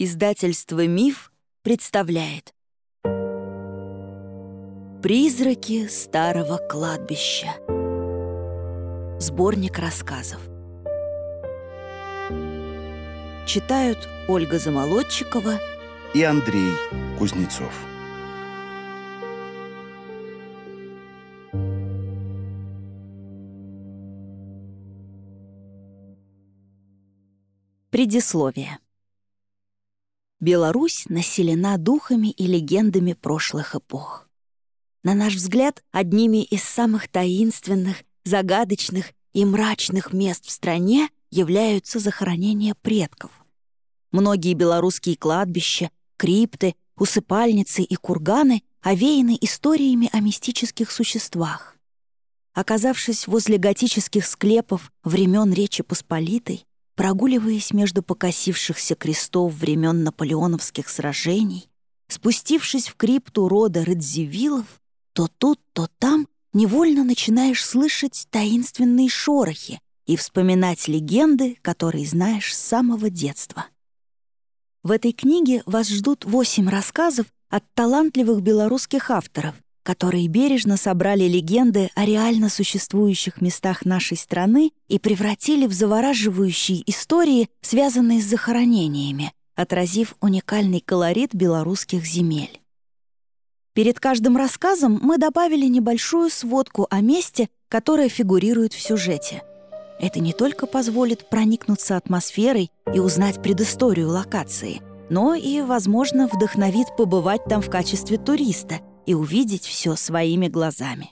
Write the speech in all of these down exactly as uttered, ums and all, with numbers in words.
Издательство «Миф» представляет «Призраки старого кладбища». Сборник рассказов. Читают Ольга Замолодчикова и Андрей Кузнецов. Предисловие. Беларусь населена духами и легендами прошлых эпох. На наш взгляд, одними из самых таинственных, загадочных и мрачных мест в стране являются захоронения предков. Многие белорусские кладбища, крипты, усыпальницы и курганы овеяны историями о мистических существах. Оказавшись возле готических склепов времен Речи Посполитой, прогуливаясь между покосившихся крестов времен наполеоновских сражений, спустившись в крипту рода Радзивиллов, то тут, то там невольно начинаешь слышать таинственные шорохи и вспоминать легенды, которые знаешь с самого детства. В этой книге вас ждут восемь рассказов от талантливых белорусских авторов, которые бережно собрали легенды о реально существующих местах нашей страны и превратили в завораживающие истории, связанные с захоронениями, отразив уникальный колорит белорусских земель. Перед каждым рассказом мы добавили небольшую сводку о месте, которое фигурирует в сюжете. Это не только позволит проникнуться атмосферой и узнать предысторию локации, но и, возможно, вдохновит побывать там в качестве туриста и увидеть все своими глазами.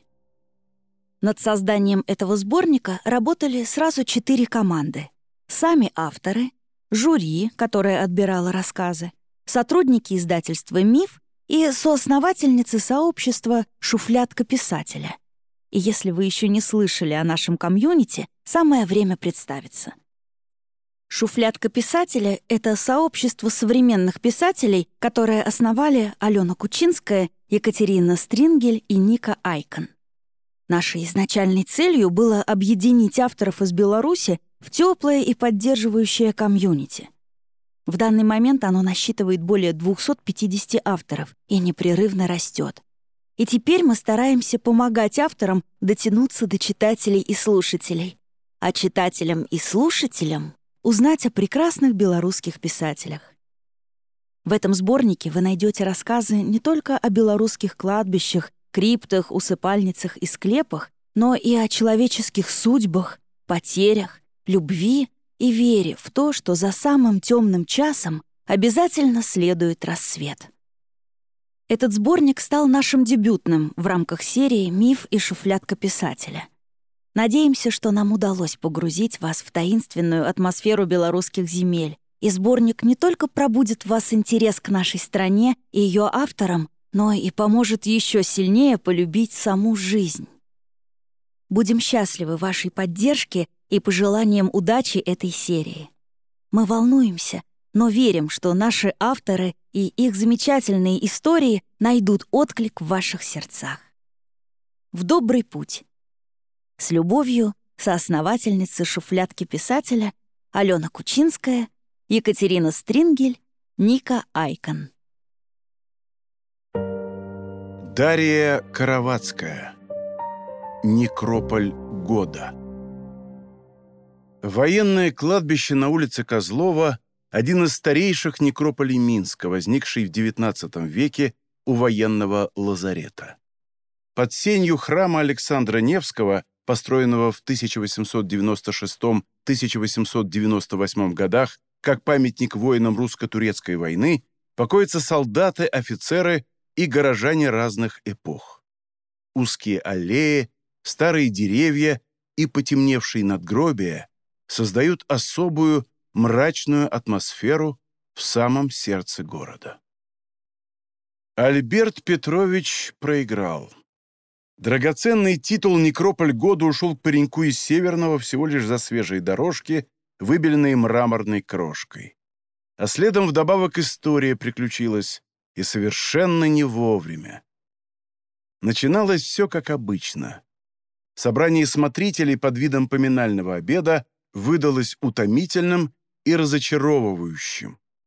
Над созданием этого сборника работали сразу четыре команды. Сами авторы, жюри, которое отбирало рассказы, сотрудники издательства «Миф» и соосновательницы сообщества «Шуфлядка писателя». И если вы еще не слышали о нашем комьюнити, самое время представиться. «Шуфлядка писателя» — это сообщество современных писателей, которое основали Алена Кучинская, Екатерина Стрингель и Ника Айкон. Нашей изначальной целью было объединить авторов из Беларуси в теплое и поддерживающее комьюнити. В данный момент оно насчитывает более двухсот пятидесяти авторов и непрерывно растет. И теперь мы стараемся помогать авторам дотянуться до читателей и слушателей, а читателям и слушателям узнать о прекрасных белорусских писателях. В этом сборнике вы найдете рассказы не только о белорусских кладбищах, криптах, усыпальницах и склепах, но и о человеческих судьбах, потерях, любви и вере в то, что за самым темным часом обязательно следует рассвет. Этот сборник стал нашим дебютным в рамках серии «Миф и шуфлядка писателя». Надеемся, что нам удалось погрузить вас в таинственную атмосферу белорусских земель, и сборник не только пробудит в вас интерес к нашей стране и ее авторам, но и поможет еще сильнее полюбить саму жизнь. Будем счастливы вашей поддержке и пожеланиям удачи этой серии. Мы волнуемся, но верим, что наши авторы и их замечательные истории найдут отклик в ваших сердцах. В добрый путь! С любовью, соосновательницы «Шуфлядки писателя» Алена Кучинская, Екатерина Стрингель, Ника Айкон. Дарья Каравацкая. Некрополь года. Военное кладбище на улице Козлова – один из старейших некрополей Минска, возникший в девятнадцатом веке у военного лазарета. Под сенью храма Александра Невского, построенного в тысяча восемьсот девяносто шестом — тысяча восемьсот девяносто восьмом годах как памятник воинам русско-турецкой войны, покоятся солдаты, офицеры и горожане разных эпох. Узкие аллеи, старые деревья и потемневшие надгробия создают особую мрачную атмосферу в самом сердце города. Альберт Петрович проиграл. Драгоценный титул «Некрополь года» ушел к пареньку из Северного всего лишь за свежие дорожки, выбеленные мраморной крошкой. А следом вдобавок история приключилась, и совершенно не вовремя. Начиналось все как обычно. Собрание смотрителей под видом поминального обеда выдалось утомительным и разочаровывающим.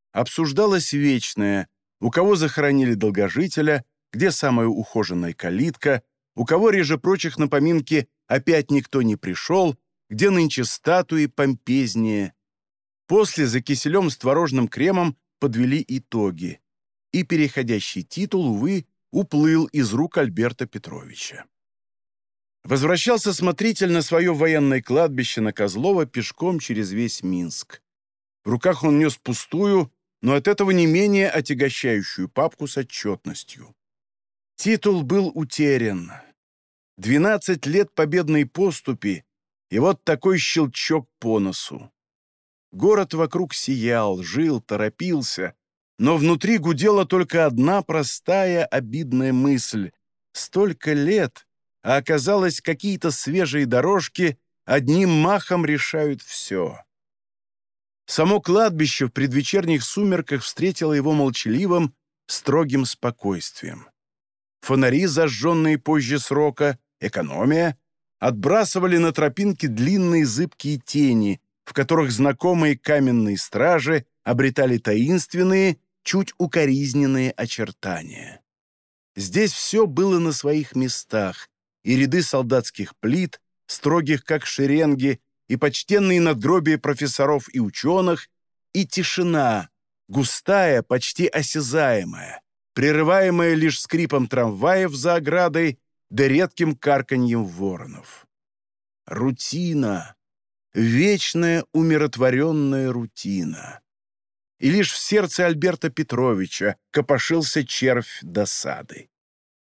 Обсуждалось вечное, у кого захоронили долгожителя, где самая ухоженная калитка, у кого реже прочих на поминки опять никто не пришел, где нынче статуи помпезнее. После за киселем с творожным кремом подвели итоги, и переходящий титул, увы, уплыл из рук Альберта Петровича. Возвращался смотритель на свое военное кладбище на Козлово пешком через весь Минск. В руках он нес пустую, но от этого не менее отягощающую папку с отчетностью. Титул был утерян. Двенадцать лет победной поступи, и вот такой щелчок по носу. Город вокруг сиял, жил, торопился, но внутри гудела только одна простая обидная мысль. Столько лет, а оказалось, какие-то свежие дорожки одним махом решают все. Само кладбище в предвечерних сумерках встретило его молчаливым, строгим спокойствием. Фонари, зажженные позже срока, экономия, отбрасывали на тропинки длинные зыбкие тени, в которых знакомые каменные стражи обретали таинственные, чуть укоризненные очертания. Здесь все было на своих местах, и ряды солдатских плит, строгих как шеренги, и почтенные надгробия профессоров и ученых, и тишина, густая, почти осязаемая, прерываемая лишь скрипом трамваев за оградой да редким карканьем воронов. Рутина, вечная умиротворенная рутина. И лишь в сердце Альберта Петровича копошился червь досады.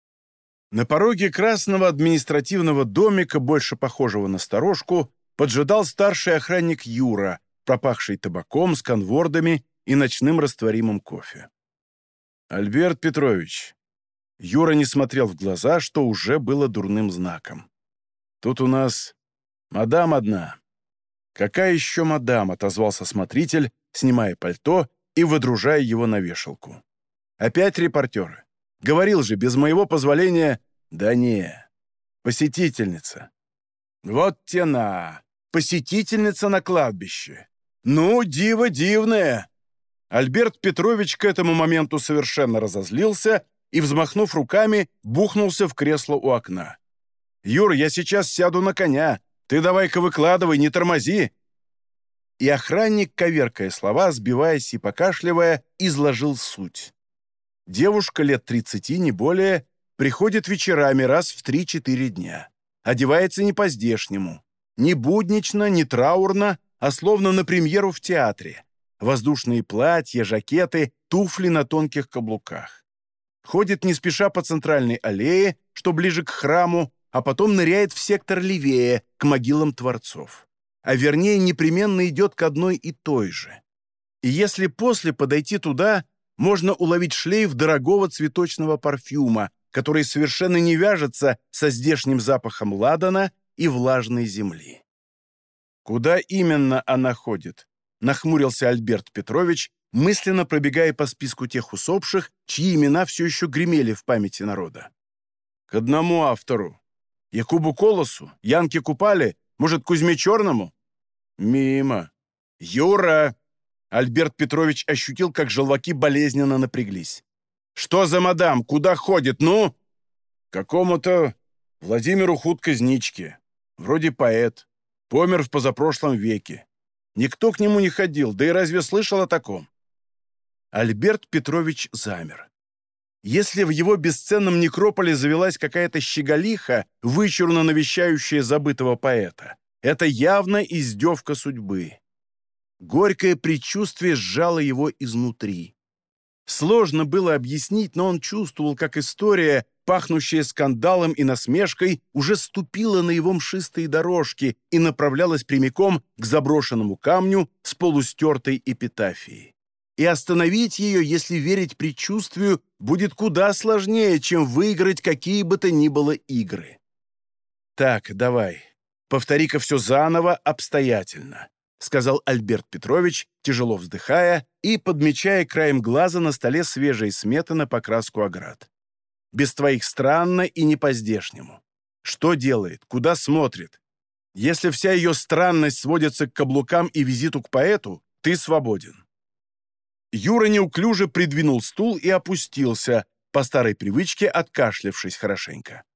На пороге красного административного домика, больше похожего на сторожку, поджидал старший охранник Юра, пропахший табаком, с конвордами и ночным растворимым кофе. «Альберт Петрович». Юра не смотрел в глаза, что уже было дурным знаком. «Тут у нас мадам одна». «Какая еще мадам?» — отозвался смотритель, снимая пальто и выдружая его на вешалку. «Опять репортеры? Говорил же, без моего позволения...» «Да не, посетительница». «Вот тена! Посетительница на кладбище! Ну, диво дивное!» Альберт Петрович к этому моменту совершенно разозлился и, взмахнув руками, бухнулся в кресло у окна. «Юр, я сейчас сяду на коня. Ты давай-ка выкладывай, не тормози!» И охранник, коверкая слова, сбиваясь и покашливая, изложил суть. Девушка лет тридцати, не более, приходит вечерами раз в три-четыре дня. Одевается не по-здешнему. Не буднично, не траурно, а словно на премьеру в театре. Воздушные платья, жакеты, туфли на тонких каблуках. Ходит не спеша по центральной аллее, что ближе к храму, а потом ныряет в сектор левее, к могилам творцов. А вернее, непременно идет к одной и той же. И если после подойти туда, можно уловить шлейф дорогого цветочного парфюма, который совершенно не вяжется со здешним запахом ладана и влажной земли. «Куда именно она ходит?» — нахмурился Альберт Петрович, мысленно пробегая по списку тех усопших, чьи имена все еще гремели в памяти народа. «К одному автору. Якубу Колосу? Янке Купале? Может, Кузьме Черному?» «Мимо». «Юра!» Альберт Петрович ощутил, как желваки болезненно напряглись. «Что за мадам? Куда ходит? Ну?» «Какому-то Владимиру Худко-Зничке. Вроде поэт. Помер в позапрошлом веке. Никто к нему не ходил, да и разве слышал о таком?» Альберт Петрович замер. Если в его бесценном некрополе завелась какая-то щеголиха, вычурно навещающая забытого поэта, это явно издевка судьбы. Горькое предчувствие сжало его изнутри. Сложно было объяснить, но он чувствовал, как история, пахнущая скандалом и насмешкой, уже ступила на его мшистые дорожки и направлялась прямиком к заброшенному камню с полустертой эпитафией. И остановить ее, если верить предчувствию, будет куда сложнее, чем выиграть какие бы то ни было игры. «Так, давай, повтори-ка все заново, обстоятельно», — сказал Альберт Петрович, тяжело вздыхая и подмечая краем глаза на столе свежие сметы на покраску оград. «Без твоих странно и не по-здешнему. Что делает? Куда смотрит? Если вся ее странность сводится к каблукам и визиту к поэту, ты свободен». Юра неуклюже придвинул стул и опустился, по старой привычке откашлявшись хорошенько.